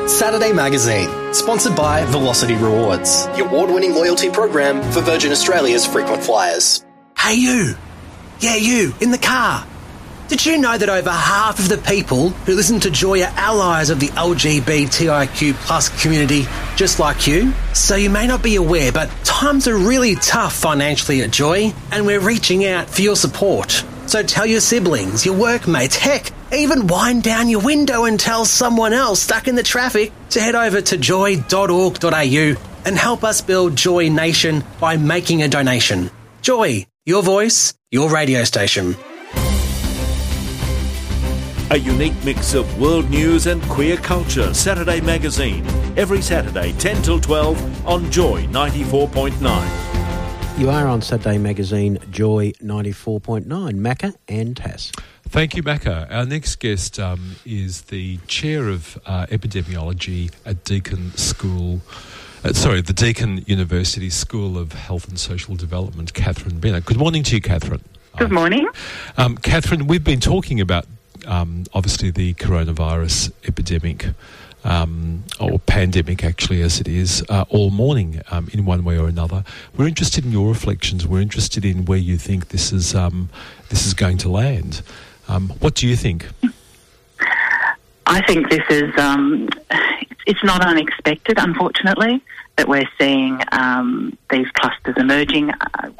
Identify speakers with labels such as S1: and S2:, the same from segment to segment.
S1: Saturday Magazine, sponsored by Velocity Rewards, the award-winning loyalty program for Virgin Australia's frequent flyers.
S2: Hey you! Yeah, you, in the car. Did you know that over half of the people who listen to Joy are allies of the LGBTIQ plus community, just like you? So you may not be aware, but times are really tough financially at Joy, and we're reaching out for your support. So tell your siblings, your workmates, heck, even wind down your window and tell someone else stuck in the traffic to head over to joy.org.au and help us build Joy Nation by making a donation. Joy, your voice, your radio station.
S3: A unique mix of world news and queer culture. Saturday Magazine. Every Saturday, 10 till 12 on Joy 94.9.
S4: You are on Saturday Magazine, Joy 94.9. Macca and Tass.
S5: Thank you, Macca. Our next guest is the Chair of Epidemiology at Deakin School... the Deakin University School of Health and Social Development, Catherine Bennett. Good morning to you, Catherine.
S6: Good morning.
S5: Catherine, we've been talking about obviously the coronavirus epidemic, or pandemic actually as it is, all morning in one way or another. We're interested in your reflections. We're interested in where you think this is going to land. What do you think?
S6: I think this is, it's not unexpected, unfortunately, that we're seeing these clusters emerging.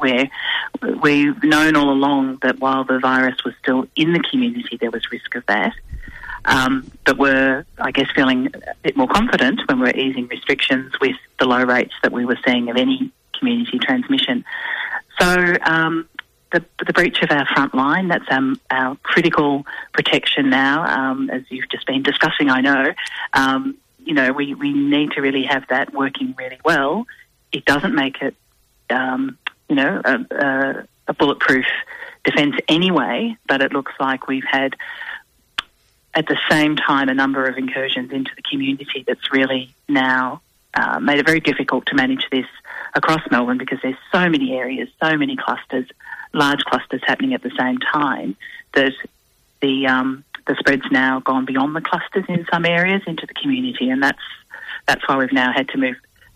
S6: We've known all along that while the virus was still in the community, there was risk of that. But we're, I guess, feeling a bit more confident when we're easing restrictions with the low rates that we were seeing of any community transmission. So the breach of our front line, that's our critical protection now, as you've just been discussing, I know. We need to really have that working really well. It doesn't make it, a bulletproof defence anyway, but it looks like we've had, at the same time, a number of incursions into the community that's really now made it very difficult to manage this across Melbourne because there's so many areas, so many clusters, large clusters happening at the same time that the spread's now gone beyond the clusters in some areas into the community, and that's why we've now had to move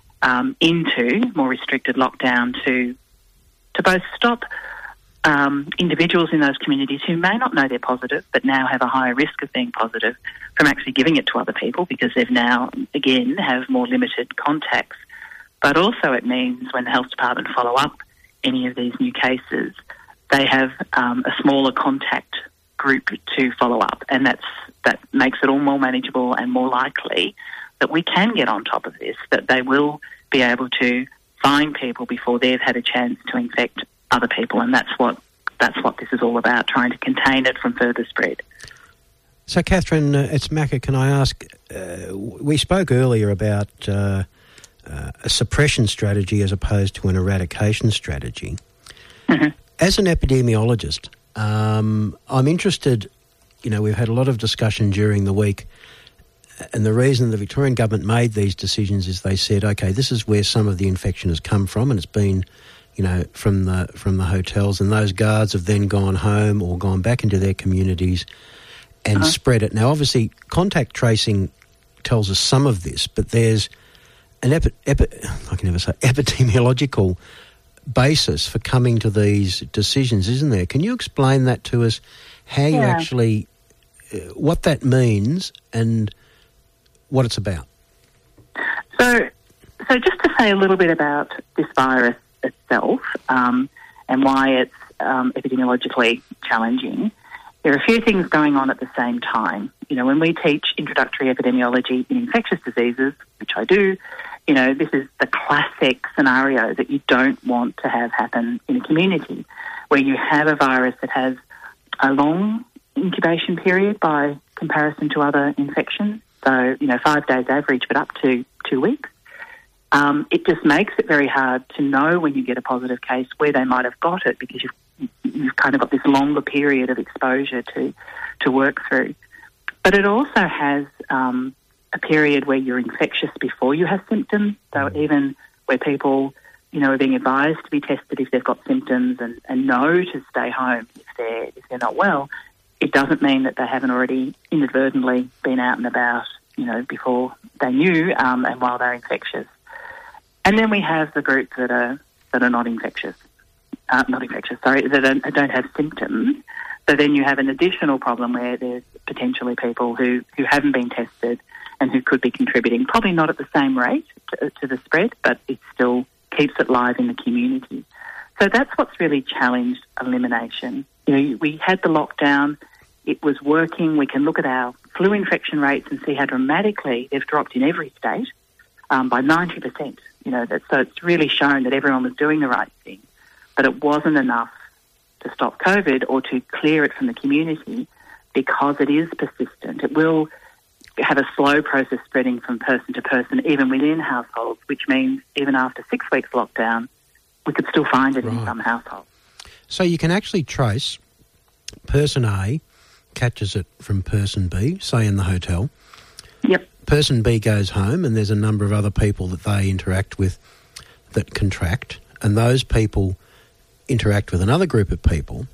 S6: into more restricted lockdown to both stop individuals in those communities who may not know they're positive but now have a higher risk of being positive from actually giving it to other people because they've now, again, have more limited contacts. But also it means when the health department follow up any of these new cases, they have a smaller contact group to follow up, and that makes it all more manageable and more likely that we can get on top of this, that they will be able to find people before they've had a chance to infect other people, and that's what this is all about, trying to contain it from further spread.
S4: So, Catherine, it's Macca. Can I ask, we spoke earlier about a suppression strategy as opposed to an eradication strategy. Mm-hmm. As an epidemiologist, I'm interested, we've had a lot of discussion during the week, and the reason the Victorian government made these decisions is they said, okay, this is where some of the infection has come from, and it's been, from the hotels, and those guards have then gone home or gone back into their communities and spread it. Now, obviously, contact tracing tells us some of this, but there's an epidemiological basis for coming to these decisions, isn't there? Can you explain that to us, how you actually, what that means and what it's about?
S6: So just to say a little bit about this virus itself and why it's epidemiologically challenging, there are a few things going on at the same time. When we teach introductory epidemiology in infectious diseases, which I do, this is the classic scenario that you don't want to have happen in a community, where you have a virus that has a long incubation period by comparison to other infections. So, 5 days average, but up to 2 weeks. It just makes it very hard to know when you get a positive case where they might have got it because you've kind of got this longer period of exposure to work through. But it also has a period where you're infectious before you have symptoms. So even where people, are being advised to be tested if they've got symptoms and know to stay home if they're not well, it doesn't mean that they haven't already inadvertently been out and about before they knew, and while they're infectious. And then we have the group that are not infectious, that don't have symptoms. So then you have an additional problem where there's potentially people who haven't been tested and who could be contributing, probably not at the same rate to the spread, but it still keeps it live in the community. So that's what's really challenged elimination. We had the lockdown, it was working. We can look at our flu infection rates and see how dramatically they've dropped in every state by 90%. So it's really shown that everyone was doing the right thing, but it wasn't enough to stop COVID or to clear it from the community because it is persistent. It will have a slow process spreading from person to person, even within households, which means even after 6 weeks lockdown, we could still find it in some households.
S4: So you can actually trace person A catches it from person B, say in the hotel.
S6: Yep.
S4: Person B goes home and there's a number of other people that they interact with that contract, and those people interact with another group of people.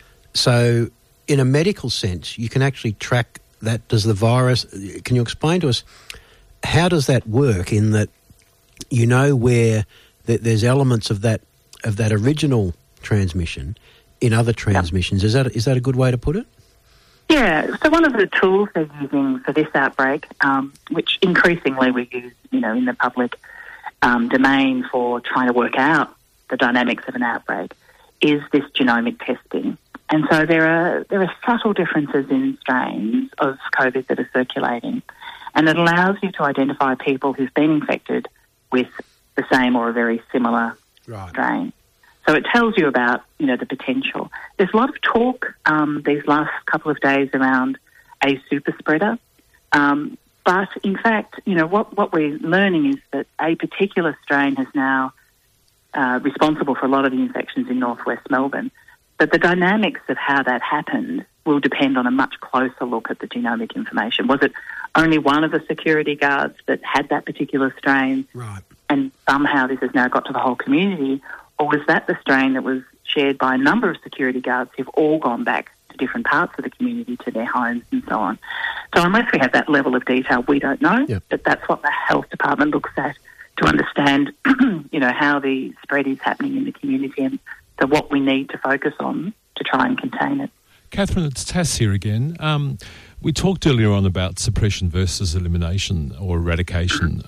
S4: So in a medical sense, you can actually track that. Does the virus, can you explain to us, how does that work in that where there's elements of that original transmission in other transmissions? Yep. Is that a good way to put it?
S6: Yeah, so one of the tools they're using for this outbreak, which increasingly we use, in the public domain for trying to work out the dynamics of an outbreak, is this genomic testing. And so there are subtle differences in strains of COVID that are circulating, and it allows you to identify people who've been infected with the same or a very similar strain. So it tells you about, the potential. There's a lot of talk these last couple of days around a super spreader. But in fact, what we're learning is that a particular strain is now responsible for a lot of the infections in northwest Melbourne. But the dynamics of how that happened will depend on a much closer look at the genomic information. Was it only one of the security guards that had that particular strain?
S4: Right.
S6: And somehow this has now got to the whole community? Or was that the strain that was shared by a number of security guards who've all gone back to different parts of the community, to their homes and so on? So unless we have that level of detail, we don't know.
S4: Yep.
S6: But that's what the health department looks at to understand, how the spread is happening in the community, and so what we need to focus on to try and contain it.
S5: Catherine, it's Tass here again. We talked earlier on about suppression versus elimination or eradication.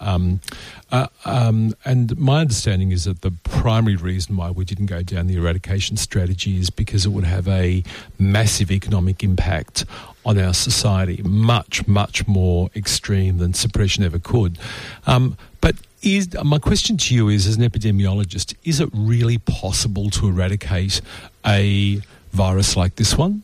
S5: And my understanding is that the primary reason why we didn't go down the eradication strategy is because it would have a massive economic impact on our society, much, much more extreme than suppression ever could. But my question to you is, as an epidemiologist, is it really possible to eradicate a virus like this one?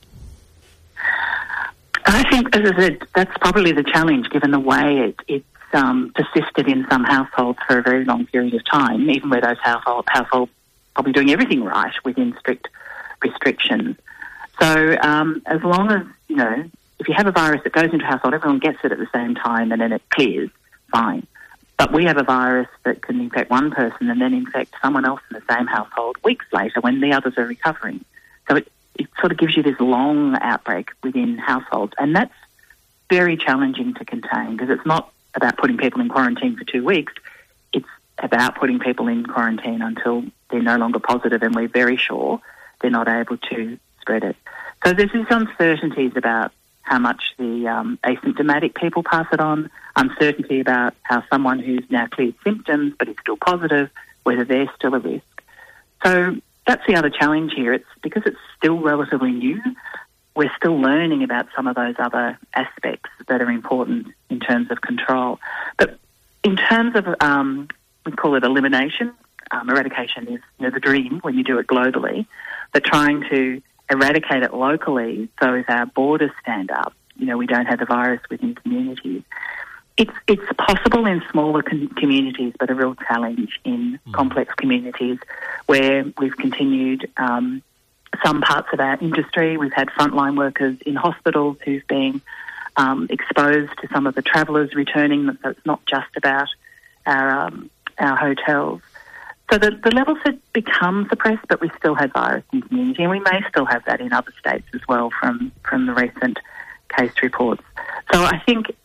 S6: I think, as I said, that's probably the challenge, given the way it's persisted in some households for a very long period of time, even where those households probably doing everything right within strict restrictions. So as long as, if you have a virus that goes into a household, everyone gets it at the same time and then it clears, fine. But we have a virus that can infect one person and then infect someone else in the same household weeks later when the others are recovering. So it sort of gives you this long outbreak within households, and that's very challenging to contain because it's not about putting people in quarantine for 2 weeks. It's about putting people in quarantine until they're no longer positive and we're very sure they're not able to spread it. So there's these uncertainties about how much the asymptomatic people pass it on, uncertainty about how someone who's now cleared symptoms but is still positive, whether they're still a risk. So that's the other challenge here. It's because it's still relatively new, we're still learning about some of those other aspects that are important in terms of control. But in terms of, we call it elimination. Eradication is the dream when you do it globally. But trying to eradicate it locally, so if our borders stand up, we don't have the virus within communities. It's possible in smaller communities, but a real challenge in complex communities where we've continued some parts of our industry. We've had frontline workers in hospitals who've been exposed to some of the travellers returning, so it's not just about our hotels. So the levels had become suppressed, but we still had virus in community, and we may still have that in other states as well from the recent case reports. So I think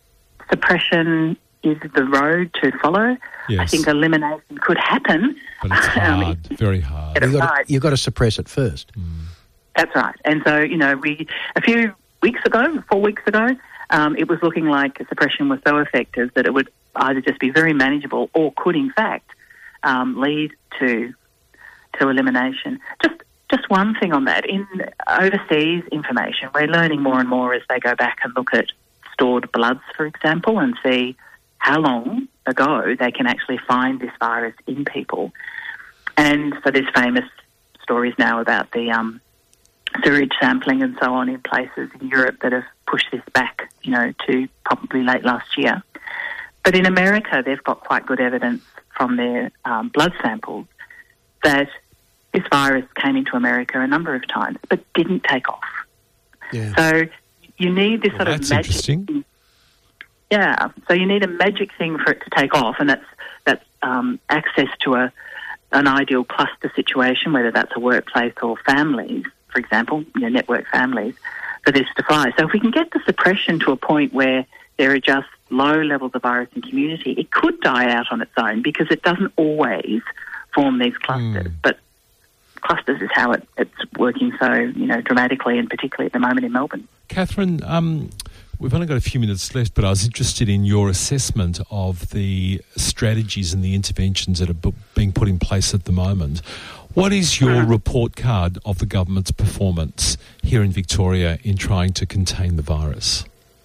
S6: suppression is the road to follow.
S5: Yes.
S6: I think elimination could happen.
S5: But it's hard, very hard.
S4: You've got to suppress it first.
S6: That's right. And so, a few weeks ago, 4 weeks ago, it was looking like suppression was so effective that it would either just be very manageable or could, in fact, lead to elimination. Just one thing on that. In overseas information, we're learning more and more as they go back and look at stored bloods, for example, and see how long ago they can actually find this virus in people. And so there's famous stories now about the sewage sampling and so on in places in Europe that have pushed this back, to probably late last year. But in America, they've got quite good evidence from their blood samples that this virus came into America a number of times but didn't take off.
S4: Yeah.
S6: So you need this sort of
S5: that's
S6: magic.
S5: interesting.
S6: Yeah, so you need a magic thing for it to take off, and that's access to an ideal cluster situation, whether that's a workplace or families, for example, network families, for this to fly. So if we can get the suppression to a point where there are just low levels of virus in community, it could die out on its own because it doesn't always form these clusters. But clusters is how it's working so, dramatically, and particularly at the moment in Melbourne.
S5: Catherine, we've only got a few minutes left, but I was interested in your assessment of the strategies and the interventions that are being put in place at the moment. What is your report card of the government's performance here in Victoria in trying to contain the virus?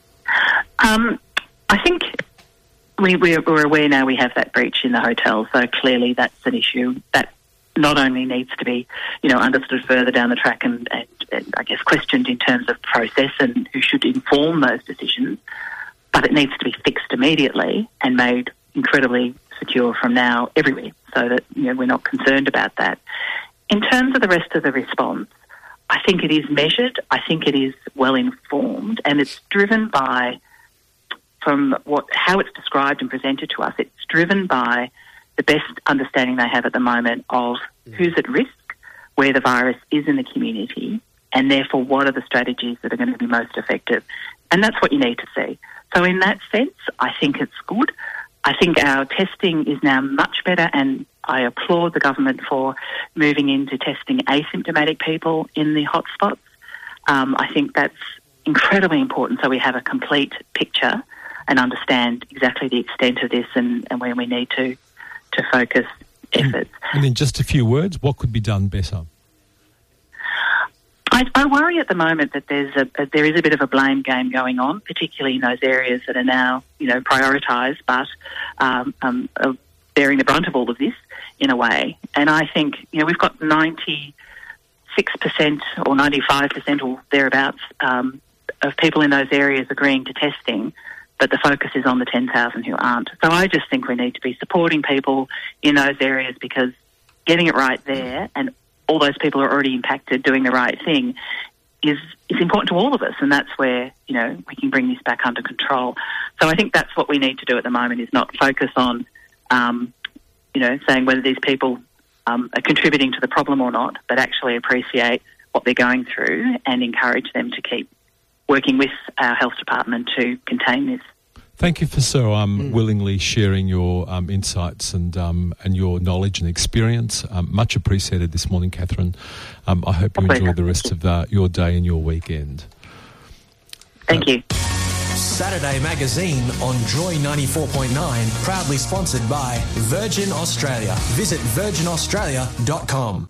S6: I think we're aware now we have that breach in the hotel, so clearly that's an issue that not only needs to be, understood further down the track and I guess questioned in terms of process and who should inform those decisions, but it needs to be fixed immediately and made incredibly secure from now everywhere so that, we're not concerned about that. In terms of the rest of the response, I think it is measured, I think it is well informed, and it's driven by, how it's described and presented to us, it's driven by the best understanding they have at the moment of who's at risk, where the virus is in the community, and therefore what are the strategies that are going to be most effective. And that's what you need to see. So in that sense, I think it's good. I think our testing is now much better, and I applaud the government for moving into testing asymptomatic people in the hotspots. I think that's incredibly important so we have a complete picture and understand exactly the extent of this and where we need to focus efforts.
S5: And in just a few words, what could be done better?
S6: I worry at the moment that there is a bit of a blame game going on, particularly in those areas that are now, prioritised, but bearing the brunt of all of this in a way. And I think, we've got 96% or 95% or thereabouts of people in those areas agreeing to testing, but the focus is on the 10,000 who aren't. So I just think we need to be supporting people in those areas because getting it right there and all those people who are already impacted doing the right thing is important to all of us, and that's where, we can bring this back under control. So I think that's what we need to do at the moment, is not focus on, saying whether these people are contributing to the problem or not, but actually appreciate what they're going through and encourage them to keep working with our health department to contain this.
S5: Thank you for so willingly sharing your insights and your knowledge and experience. Much appreciated this morning, Catherine. I hope you enjoy the rest of your day and your weekend.
S6: Thank you.
S2: Saturday Magazine on Joy 94.9, proudly sponsored by Virgin Australia. Visit virginaustralia.com.